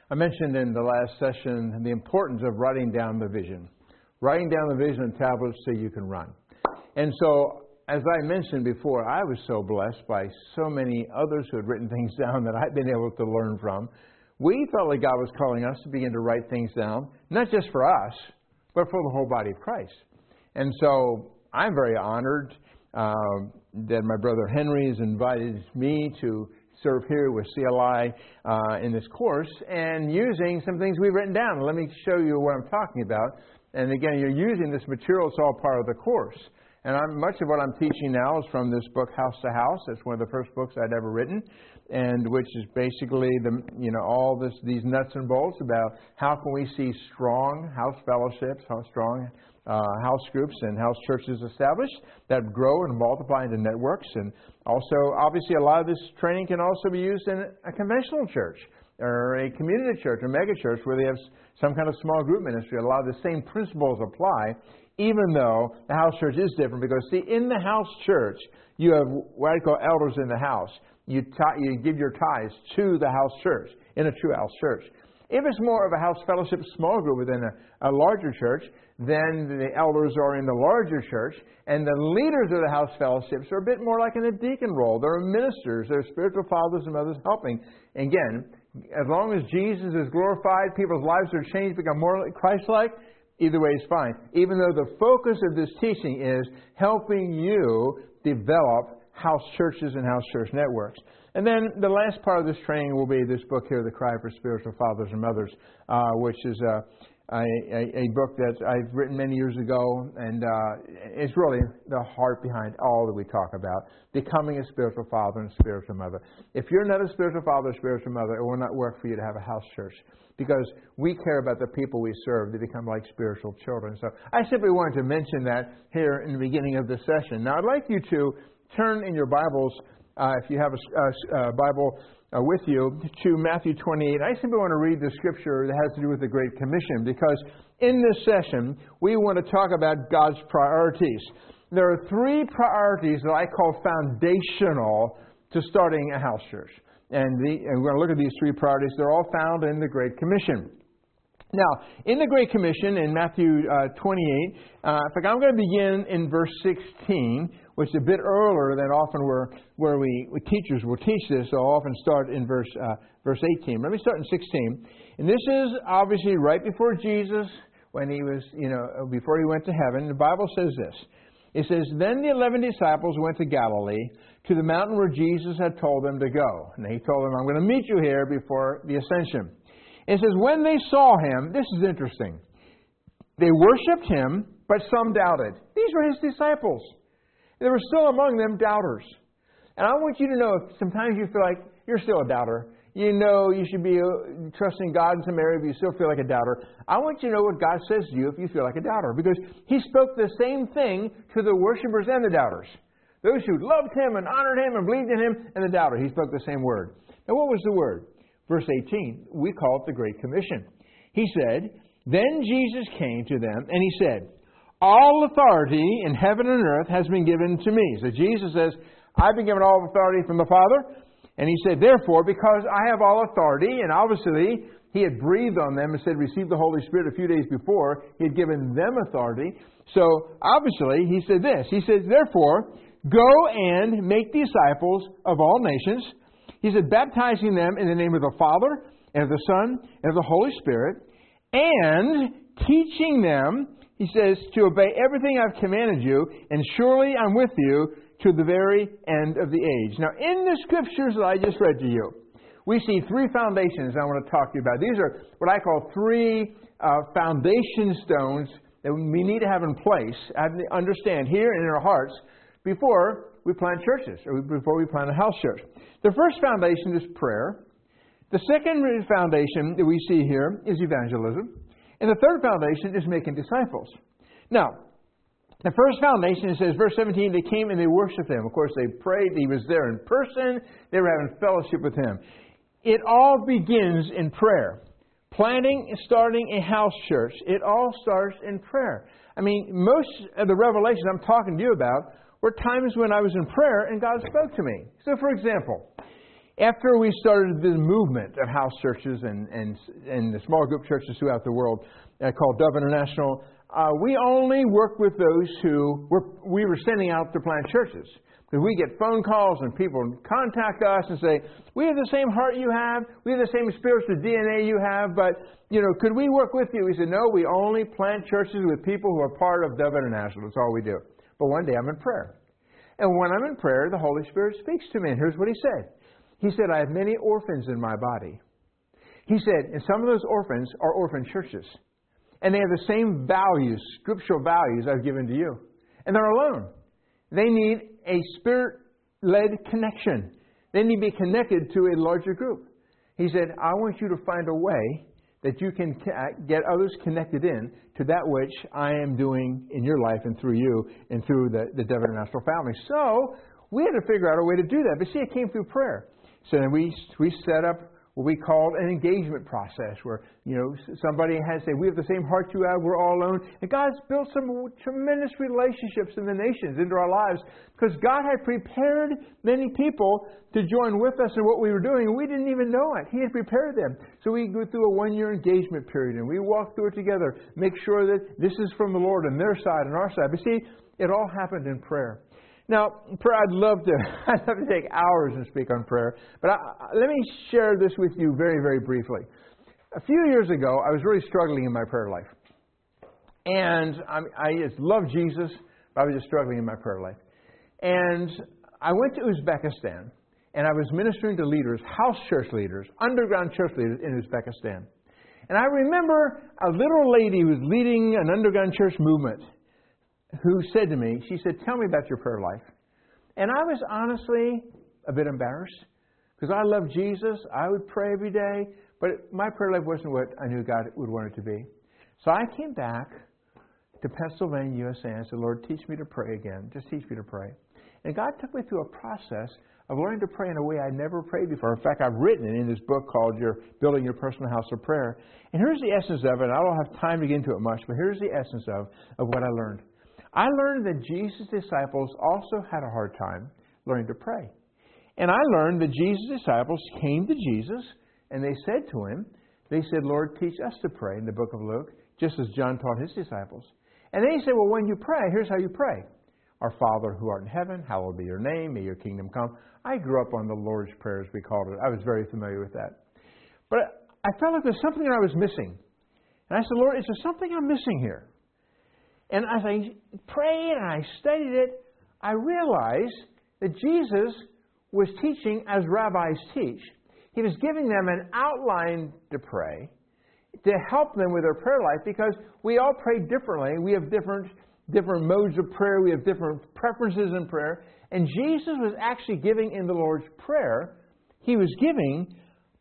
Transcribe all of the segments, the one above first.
I mentioned in the last session the importance of writing down the vision. Writing down the vision on tablets so you can run. And so, as I mentioned before, I was so blessed by so many others who had written things down that I've been able to learn from. We felt like God was calling us to begin to write things down, not just for us, but for the whole body of Christ. And so, I'm very honored that my brother Henry has invited me to serve here with CLI in this course and using some things we've written down. Let me show you what I'm talking about. And again, you're using this material. It's all part of the course. And much of what I'm teaching now is from this book, House to House. It's one of the first books I'd ever written, and which is basically all these nuts and bolts about how can we see strong house fellowships, how strong house groups and house churches established that grow and multiply into networks. And also, obviously, a lot of this training can also be used in a conventional church or a community church or mega church where they have some kind of small group ministry. A lot of the same principles apply, even though the house church is different. Because, see, in the house church, you have what I call elders in the house. You give your tithes to the house church, in a true house church. If it's more of a house fellowship small group within a larger church, then the elders are in the larger church, and the leaders of the house fellowships are a bit more like in a deacon role. They're ministers, they're spiritual fathers and mothers helping. Again, as long as Jesus is glorified, people's lives are changed, become more Christ-like, either way is fine. Even though the focus of this teaching is helping you develop house churches and house church networks. And then the last part of this training will be this book here, The Cry for Spiritual Fathers and Mothers, which is a book that I've written many years ago, and it's really the heart behind all that we talk about, becoming a spiritual father and spiritual mother. If you're not a spiritual father or spiritual mother, it will not work for you to have a house church, because we care about the people we serve. They become like spiritual children. So I simply wanted to mention that here in the beginning of this session. Now, I'd like you to turn in your Bibles, if you have a Bible with you, to Matthew 28. I simply want to read the scripture that has to do with the Great Commission, because in this session, we want to talk about God's priorities. There are three priorities that I call foundational to starting a house church. And we're going to look at these three priorities. They're all found in the Great Commission. Now, in the Great Commission, in Matthew 28, in fact, I'm going to begin in verse 16, which is a bit earlier than often where we teachers will teach this. So I'll often start in verse 18. Let me start in 16. And this is obviously right before Jesus, when he was, before he went to heaven. The Bible says this. It says, "Then the 11 disciples went to Galilee, to the mountain where Jesus had told them to go. And he told them, I'm going to meet you here before the ascension. It says, when they saw him," this is interesting, "they worshipped him, but some doubted." These were his disciples. There were still among them doubters. And I want you to know, if sometimes you feel like you're still a doubter, you know you should be trusting God in some area, but you still feel like a doubter. I want you to know what God says to you if you feel like a doubter, because he spoke the same thing to the worshipers and the doubters. Those who loved him and honored him and believed in him, and the doubter. He spoke the same word. Now, what was the word? Verse 18, we call it the Great Commission. He said, "Then Jesus came to them, and he said, all authority in heaven and earth has been given to me." So Jesus says, I've been given all authority from the Father. And he said, therefore, because I have all authority, and obviously he had breathed on them and said, receive the Holy Spirit a few days before. He had given them authority. So obviously he said this. He says, therefore, go and make disciples of all nations. He said, baptizing them in the name of the Father, and of the Son, and of the Holy Spirit, and teaching them, he says, to obey everything I've commanded you, and surely I'm with you to the very end of the age. Now, in the scriptures that I just read to you, we see three foundations I want to talk to you about. These are what I call three foundation stones that we need to have in place, understand here and in our hearts, before we plant churches, or before we plant a house church. The first foundation is prayer. The second foundation that we see here is evangelism. And the third foundation is making disciples. Now, the first foundation, it says, verse 17, they came and they worshiped him. Of course, they prayed. He was there in person. They were having fellowship with him. It all begins in prayer. Planting and starting a house church, it all starts in prayer. I mean, most of the revelations I'm talking to you about were times when I was in prayer and God spoke to me. So, for example, After we started the movement of house churches and the small group churches throughout the world called Dove International, we only worked with those who we were sending out to plant churches. Because we get phone calls and people contact us and say, we have the same heart you have, we have the same spiritual DNA you have, but, could we work with you? We said, no, we only plant churches with people who are part of Dove International. That's all we do. But one day I'm in prayer. And when I'm in prayer, the Holy Spirit speaks to me. And here's what He said. He said, I have many orphans in my body. He said, and some of those orphans are orphan churches. And they have the same values, scriptural values I've given to you. And they're alone. They need a Spirit-led connection. They need to be connected to a larger group. He said, I want you to find a way that you can get others connected in to that which I am doing in your life and through you and through the Dove International family. So we had to figure out a way to do that. But see, it came through prayer. So then we set up what we called an engagement process where, somebody has said, we have the same heart you have, we're all alone. And God's built some tremendous relationships in the nations into our lives because God had prepared many people to join with us in what we were doing, and we didn't even know it. He had prepared them. So we go through a 1-year engagement period, and we walk through it together, make sure that this is from the Lord on their side and our side. But see, it all happened in prayer. Now, prayer, I'd love to take hours and speak on prayer, but let me share this with you very, very briefly. A few years ago, I was really struggling in my prayer life. And I just love Jesus, but I was just struggling in my prayer life. And I went to Uzbekistan, and I was ministering to leaders, house church leaders, underground church leaders in Uzbekistan. And I remember a little lady who was leading an underground church movement who said to me, she said, tell me about your prayer life. And I was honestly a bit embarrassed because I love Jesus. I would pray every day, but my prayer life wasn't what I knew God would want it to be. So I came back to Pennsylvania, USA, and I said, Lord, teach me to pray again. Just teach me to pray. And God took me through a process of learning to pray in a way I'd never prayed before. In fact, I've written it in this book called Building Your Personal House of Prayer. And here's the essence of it. I don't have time to get into it much, but here's the essence of what I learned. I learned that Jesus' disciples also had a hard time learning to pray. And I learned that Jesus' disciples came to Jesus and they said to Him, they said, Lord, teach us to pray in the book of Luke, just as John taught his disciples. And then He said, well, when you pray, here's how you pray. Our Father who art in heaven, hallowed be your name, may your kingdom come. I grew up on the Lord's Prayer, as we called it. I was very familiar with that. But I felt like there's something that I was missing. And I said, Lord, is there something I'm missing here? And as I prayed and I studied it, I realized that Jesus was teaching as rabbis teach. He was giving them an outline to pray to help them with their prayer life because we all pray differently. We have different modes of prayer. We have different preferences in prayer. And Jesus was actually giving in the Lord's Prayer, He was giving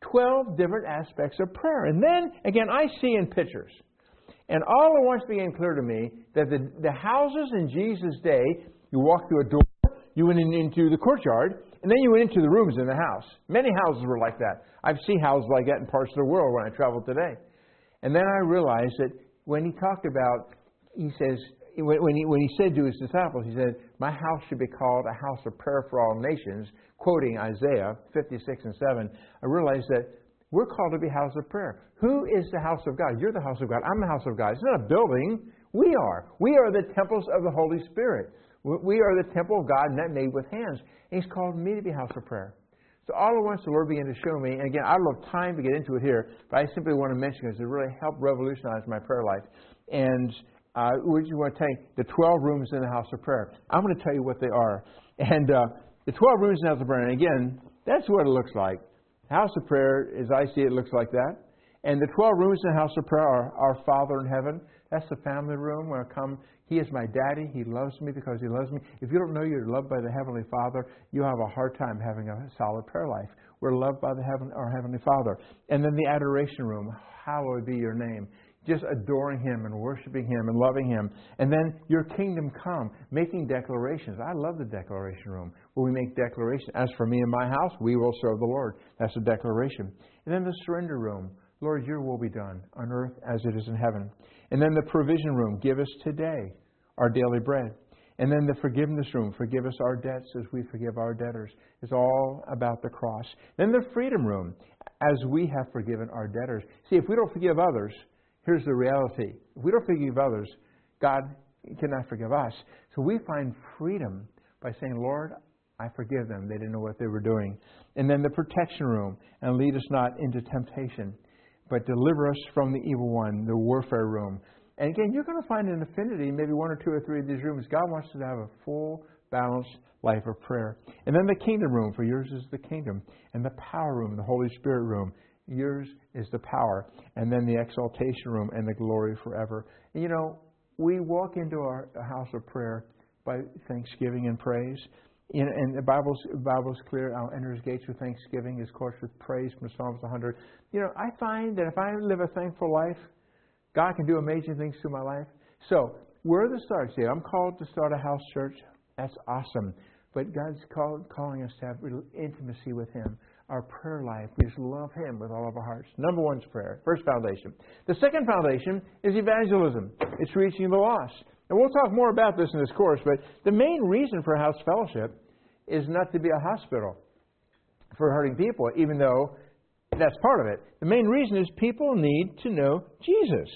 12 different aspects of prayer. And then, again, I see in pictures. And all at once became clear to me that the houses in Jesus' day, you walked through a door, you went into the courtyard, and then you went into the rooms in the house. Many houses were like that. I've seen houses like that in parts of the world when I travel today. And then I realized that when He talked about, He says, when he said to His disciples, He said, my house should be called a house of prayer for all nations, quoting Isaiah 56 and 7, I realized that we're called to be a house of prayer. Who is the house of God? You're the house of God. I'm the house of God. It's not a building. We are. We are the temples of the Holy Spirit. We are the temple of God, not made with hands. And He's called me to be a house of prayer. So all at once the Lord began to show me, and again, I don't have time to get into it here, but I simply want to mention because it really helped revolutionize my prayer life. And we just want to take the 12 rooms in the house of prayer. I'm going to tell you what they are. And the 12 rooms in the house of prayer, and again, that's what it looks like. House of prayer, as I see it, looks like that. And the 12 rooms in the house of prayer are our Father in heaven. That's the family room where I come. He is my daddy. He loves me because He loves me. If you don't know you're loved by the Heavenly Father, you have a hard time having a solid prayer life. We're loved by our Heavenly Father. And then the adoration room. Hallowed be your name. Just adoring Him and worshiping Him and loving Him. And then your kingdom come, making declarations. I love the declaration room where we make declarations. As for me and my house, we will serve the Lord. That's a declaration. And then the surrender room. Lord, your will be done on earth as it is in heaven. And then the provision room. Give us today our daily bread. And then the forgiveness room, forgive us our debts as we forgive our debtors. It's all about the cross. Then the freedom room, as we have forgiven our debtors. See, if we don't forgive others, here's the reality. If we don't forgive others, God cannot forgive us. So we find freedom by saying, Lord, I forgive them. They didn't know what they were doing. And then the protection room, and lead us not into temptation, but deliver us from the evil one, the warfare room. And again, you're going to find an affinity, maybe one or two or three of these rooms. God wants us to have a full, balanced life of prayer. And then the kingdom room, for yours is the kingdom. And the power room, the Holy Spirit room, yours is the power. And then the exaltation room and the glory forever. And you know, we walk into our house of prayer by thanksgiving and praise. And the Bible's clear. I'll enter His gates with thanksgiving, His courts with praise, from Psalms 100. You know, I find that if I live a thankful life, God can do amazing things through my life. So, where the start? See, I'm called to start a house church. That's awesome. But God's calling us to have intimacy with Him. Our prayer life, we just love Him with all of our hearts. Number one is prayer. First foundation. The second foundation is evangelism. It's reaching the lost. And we'll talk more about this in this course, but the main reason for house fellowship is not to be a hospital for hurting people, even though that's part of it. The main reason is people need to know Jesus.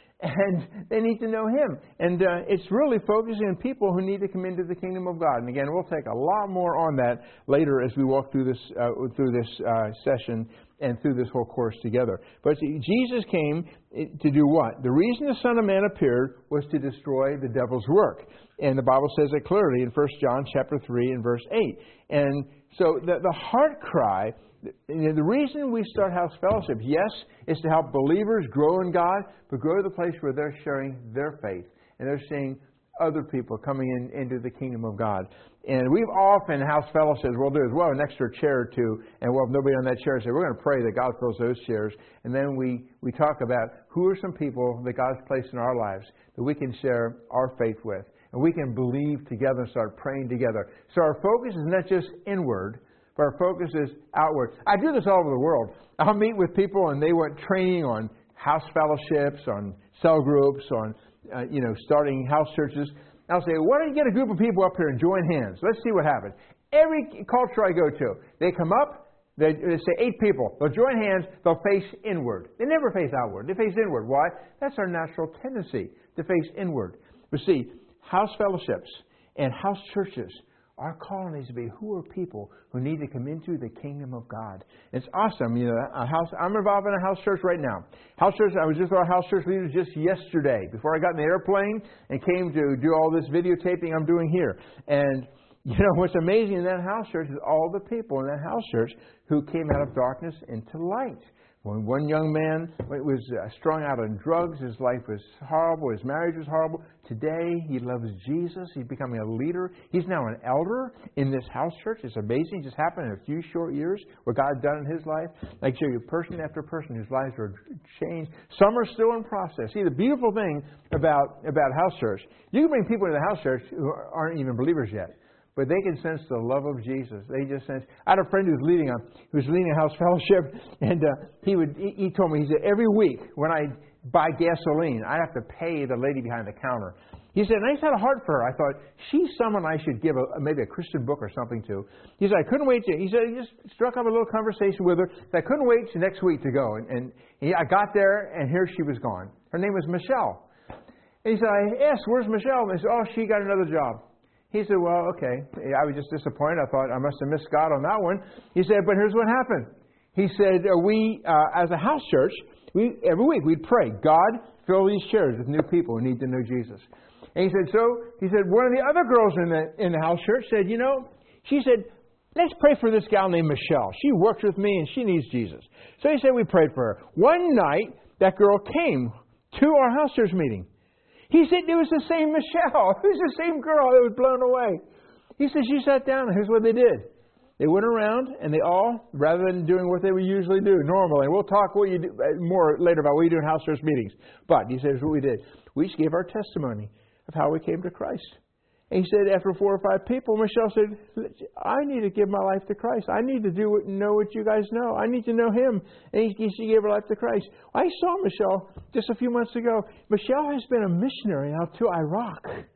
And they need to know Him. And it's really focusing on people who need to come into the kingdom of God. And again, we'll take a lot more on that later as we walk through this session and through this whole course together. But see, Jesus came to do what? The reason the Son of Man appeared was to destroy the devil's work. And the Bible says it clearly in 1 John chapter 3 and verse 8. And so the heart cry, the reason we start house fellowship, yes, is to help believers grow in God, but grow to the place where they're sharing their faith and they're seeing other people coming into the kingdom of God. And we've often, house fellowships, we'll do is we'll have an extra chair or two, and we'll have nobody on that chair. So we're going to pray that God fills those chairs. And then we talk about who are some people that God's placed in our lives that we can share our faith with. And we can believe together and start praying together. So our focus is not just inward, but our focus is outward. I do this all over the world. I'll meet with people and they want training on house fellowships, on cell groups, on starting house churches. I'll say, why don't you get a group of people up here and join hands? Let's see what happens. Every culture I go to, they come up, they say 8 people. They'll join hands, they'll face inward. They never face outward. They face inward. Why? That's our natural tendency, to face inward. But see, house fellowships and house churches, our call needs to be, who are people who need to come into the kingdom of God? It's awesome. You know, I'm involved in a house church right now. House church, I was just with our house church leaders just yesterday before I got in the airplane and came to do all this videotaping I'm doing here. And you know, what's amazing in that house church is all the people in that house church who came out of darkness into light. When one young man was strung out on drugs, his life was horrible, his marriage was horrible. Today, he loves Jesus. He's becoming a leader. He's now an elder in this house church. It's amazing. It just happened in a few short years what God done in his life. I can show you person after person whose lives are changed. Some are still in process. See, the beautiful thing about house church, you can bring people into the house church who aren't even believers yet. But they can sense the love of Jesus. They just sense. I had a friend who was leading a house fellowship, and he told me, he said, every week when I buy gasoline, I have to pay the lady behind the counter. He said, and I just had a heart for her. I thought, she's someone I should give maybe a Christian book or something to. He said, I couldn't wait he said, he just struck up a little conversation with her. I couldn't wait till next week to go. And I got there, and here she was gone. Her name was Michelle. And he said, I asked, where's Michelle? And they said, oh, she got another job. He said, well, okay. I was just disappointed. I thought I must have missed God on that one. He said, but here's what happened. He said, we, as a house church, every week we'd pray, God, fill these chairs with new people who need to know Jesus. And he said, one of the other girls in the house church said, she said, let's pray for this gal named Michelle. She works with me and she needs Jesus. So he said, we prayed for her. One night, that girl came to our house church meeting. He said, it was the same Michelle. It was the same girl that was blown away. He said, she sat down, and here's what they did. They went around, and they all, rather than doing what they would usually do normally, and we'll talk more later about what you do in house church meetings. But he says what we did. We just gave our testimony of how we came to Christ. And he said, after 4 or 5 people, Michelle said, I need to give my life to Christ. I need to know what you guys know. I need to know Him. And she gave her life to Christ. I saw Michelle just a few months ago. Michelle has been a missionary out to Iraq.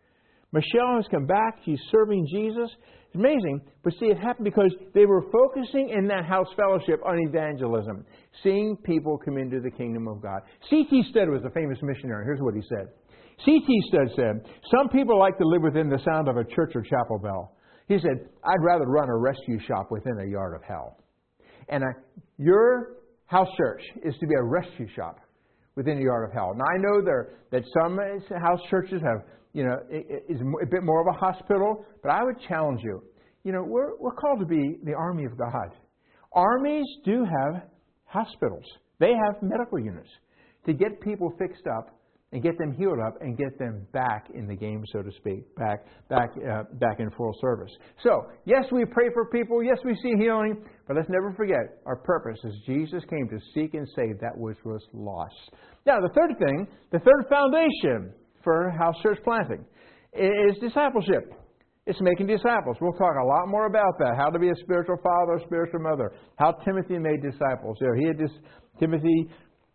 Michelle has come back. She's serving Jesus. It's amazing. But see, it happened because they were focusing in that house fellowship on evangelism, seeing people come into the kingdom of God. C.T. Studd was a famous missionary. Here's what he said. C.T. Studd said, "Some people like to live within the sound of a church or chapel bell." He said, "I'd rather run a rescue shop within a yard of hell." And your house church is to be a rescue shop within the yard of hell. Now, I know that some house churches have, is a bit more of a hospital, but I would challenge you. We're called to be the army of God. Armies do have hospitals. They have medical units to get people fixed up and get them healed up and get them back in the game, so to speak, back in full service. So, yes, we pray for people. Yes, we see healing. But let's never forget our purpose is Jesus came to seek and save that which was lost. Now, the third foundation for house church planting is discipleship. It's making disciples. We'll talk a lot more about that. How to be a spiritual father, spiritual mother. How Timothy made disciples. Timothy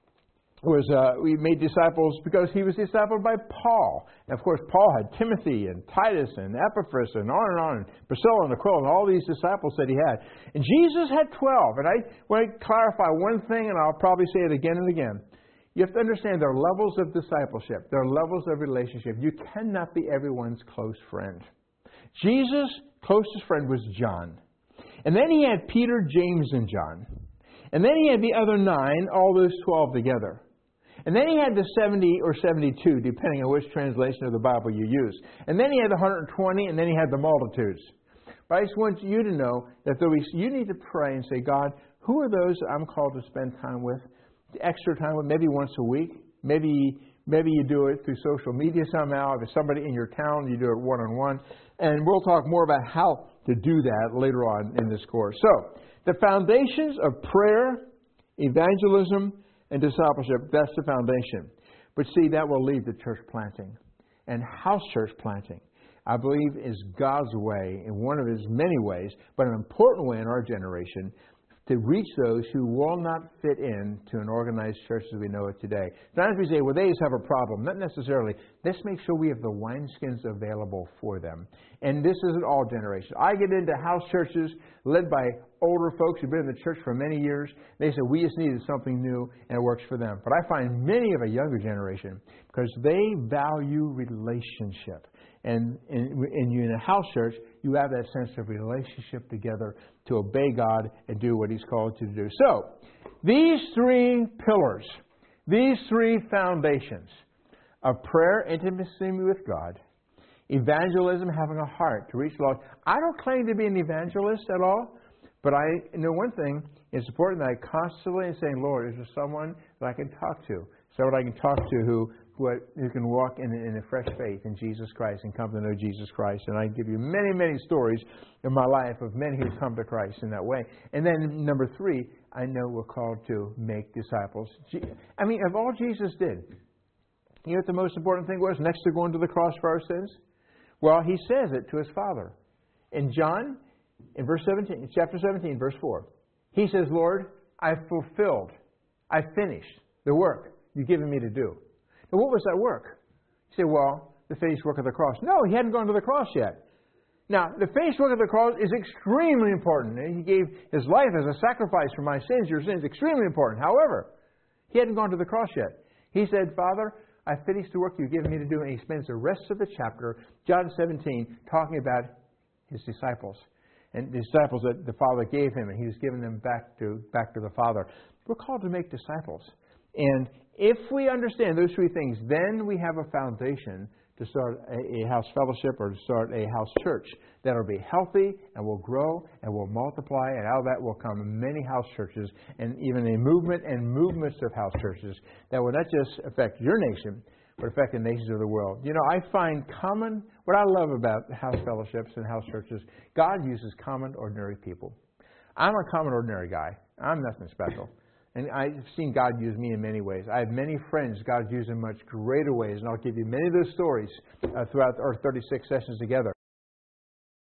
we made disciples because he was discipled by Paul. And of course, Paul had Timothy and Titus and Epaphras and on, and Priscilla and Aquila and all these disciples that he had. And Jesus had 12. And I want to clarify one thing, and I'll probably say it again and again. You have to understand there are levels of discipleship. There are levels of relationship. You cannot be everyone's close friend. Jesus' closest friend was John. And then he had Peter, James, and John. And then he had the other 9, all those 12 together. And then he had the 70 or 72, depending on which translation of the Bible you use. And then he had the 120, and then he had the multitudes. But I just want you to know that you need to pray and say, God, who are those that I'm called to spend time with, extra time with, maybe once a week? Maybe you do it through social media somehow. If it's somebody in your town, you do it one-on-one. And we'll talk more about how to do that later on in this course. So, the foundations of prayer, evangelism, and discipleship, that's the foundation. But see, that will lead to church planting. And house church planting, I believe, is God's way, in one of His many ways, but an important way in our generation, to reach those who will not fit in to an organized church as we know it today. Sometimes we say, well, they just have a problem. Not necessarily. Let's make sure we have the wineskins available for them. And this isn't all generations. I get into house churches led by older folks who've been in the church for many years. They say, we just needed something new, and it works for them. But I find many of a younger generation, because they value relationship. And in a house church, you have that sense of relationship together to obey God and do what He's called you to do. So, these 3 pillars, these 3 foundations of prayer, intimacy with God, evangelism, having a heart to reach lost. I don't claim to be an evangelist at all, but I know one thing. It's important that I constantly am saying, Lord, is there someone that I can talk to? Someone I can talk to who can walk in a fresh faith in Jesus Christ and come to know Jesus Christ. And I give you many, many stories in my life of many who've come to Christ in that way. And then number 3, I know we're called to make disciples. I mean, of all Jesus did, you know what the most important thing was next to going to the cross for our sins? Well, He says it to His Father. In John, in chapter 17, verse 4, He says, Lord, I've fulfilled, I've finished the work You've given me to do. Now, what was that work? You say, well, the finished work of the cross. No, He hadn't gone to the cross yet. Now, the finished work of the cross is extremely important. He gave His life as a sacrifice for my sins. Your sins, extremely important. However, He hadn't gone to the cross yet. He said, Father, I finished the work You've given me to do. And He spends the rest of the chapter, John 17, talking about His disciples. And the disciples that the Father gave Him, and He was giving them back to the Father. We're called to make disciples. And if we understand those 3 things, then we have a foundation to start a house fellowship or to start a house church that will be healthy and will grow and will multiply, and out of that will come many house churches and even a movement and movements of house churches that will not just affect your nation, but affect the nations of the world. You know, I find what I love about house fellowships and house churches, God uses common, ordinary people. I'm a common, ordinary guy. I'm nothing special. And I've seen God use me in many ways. I have many friends God's used in much greater ways, and I'll give you many of those stories throughout our 36 sessions together.